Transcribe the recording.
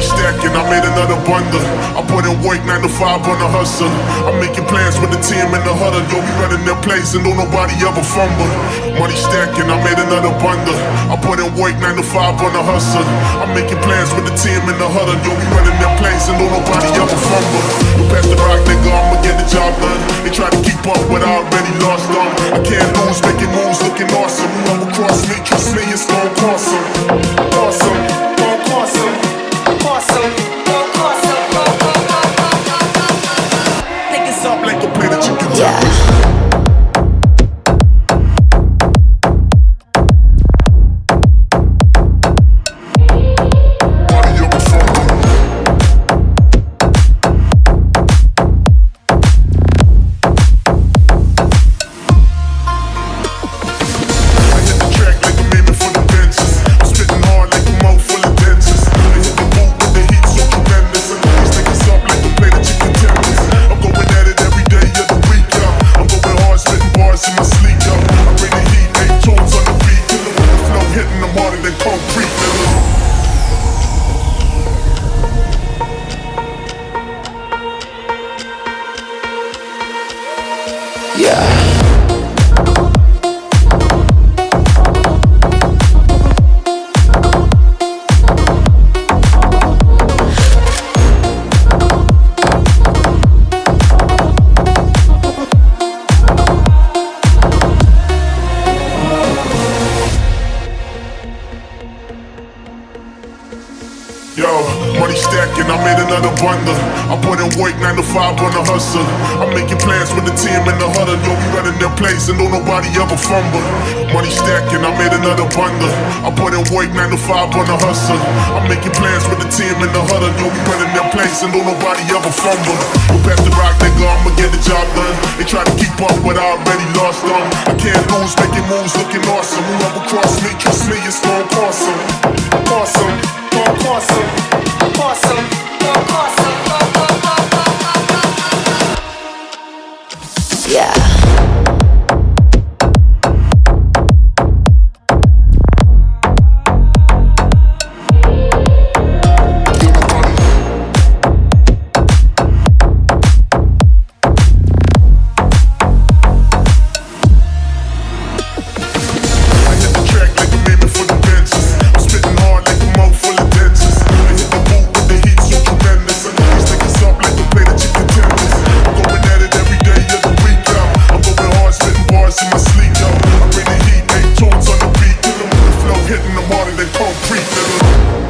stacking, I made another bundle. I put in work 9 to 5 on the hustle. I'm making plans with the team in the huddle. Yo, we running their place and don't nobody ever fumble. Money stacking, I made another bundle. I put in work 9 to 5 on the hustle. I'm making plans with the team in the huddle. Yo, we running their place and don't nobody ever fumble. You pass the rock, nigga, I'ma get the job done. They try to keep up, but I already lost them. I can't lose, making moves, looking awesome. Whoever cross me, trust me, it's gon' cost them. Awesome, gon' cost them. Awesome, gon' cost them. Niggas up like a plate of chicken. Yeah. Money stacking, I made another bundle. I put in work 9 to 5 on the hustle. I'm making plans with the team in the huddle. Yo, we running their place and don't nobody ever fumble. Money stacking, I made another bundle. I put in work 9 to 5 on the hustle. I'm making plans with the team in the huddle. Yo, we running their place and don't nobody ever fumble. You pass the rock, nigga, I'ma get the job done. They try to keep up, but I already lost them. I can't lose, making moves, looking awesome. Whoever cross me, trust me, it's gon' cost them. Awesome, gon' cost them. Awesome, gon' cost them. Yeah. Hitting them harder than concrete, nigga.